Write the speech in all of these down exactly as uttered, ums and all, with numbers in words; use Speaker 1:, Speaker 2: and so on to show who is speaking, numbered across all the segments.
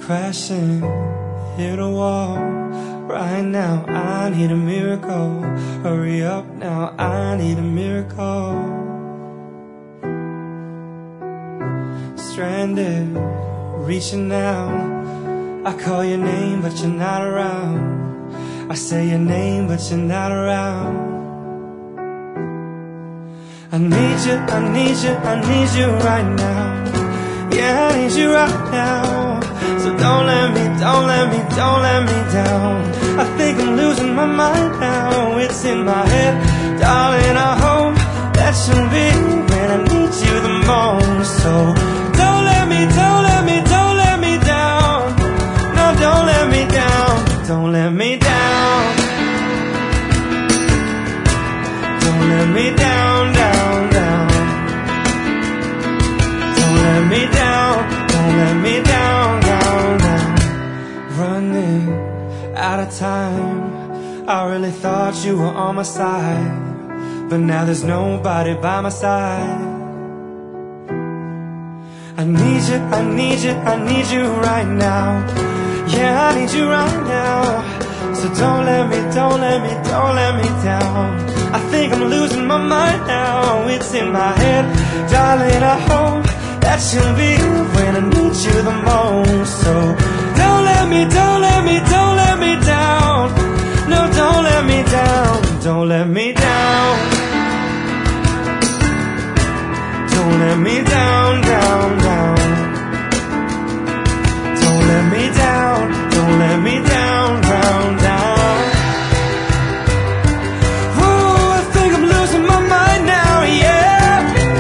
Speaker 1: crashing, hit a wall. Right now I need a miracle. Hurry up now, I need a miracle. Stranded, reaching out. I call your name but you're not around. I say your name but you're not around. I need you, I need you, I need you right now. Yeah, I need you right now. So don't let me, don't let me, don't let me down. I think I'm losing my mind now. It's in my head, darling, I hope that you'll be when I need you the most. So don't let me, don't let me, don't let me down. No, don't let me down, don't let me down. Don't let me down, down, down. Don't let me down, don't let me down, down, down. Running out of time. I really thought you were on my side, but now there's nobody by my side. I need you, I need you, I need you right now. Yeah, I need you right now. So don't let me, don't let me, don't let me down. I think I'm losing my mind now. It's in my head, darling, I hope that you'll be when I need you the most. So don't let me, don't let me, don't let me down. No, don't let me down, don't let me down. Don't let me down, down, down. Don't let me down, don't let me down, down, down. Whoa, I think I'm losing my mind now, yeah.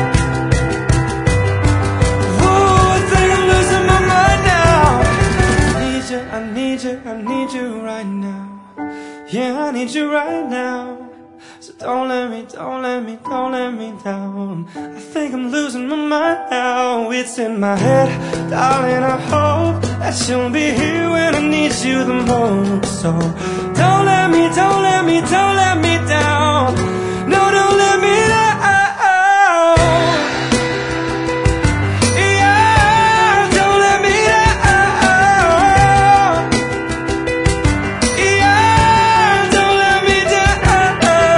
Speaker 1: Whoa, I think I'm losing my mind now. I need you, I need you, I need you right now. Yeah, I need you right now. So don't let me, don't let me, don't let me down. I think I'm losing my mind now. It's in my head, darling, I hope that you'll be here when I need you the most. So don't let me, don't let me, don't let me down. No, don't let me down. Yeah, don't let me down. Yeah, don't let me down.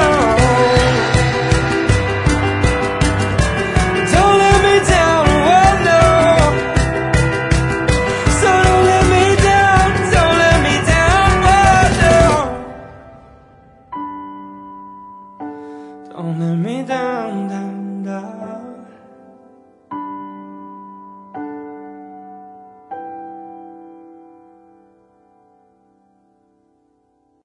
Speaker 1: Don't let me down, oh no. So don't let me down, don't let me down, oh no. Don't let me down, down, down.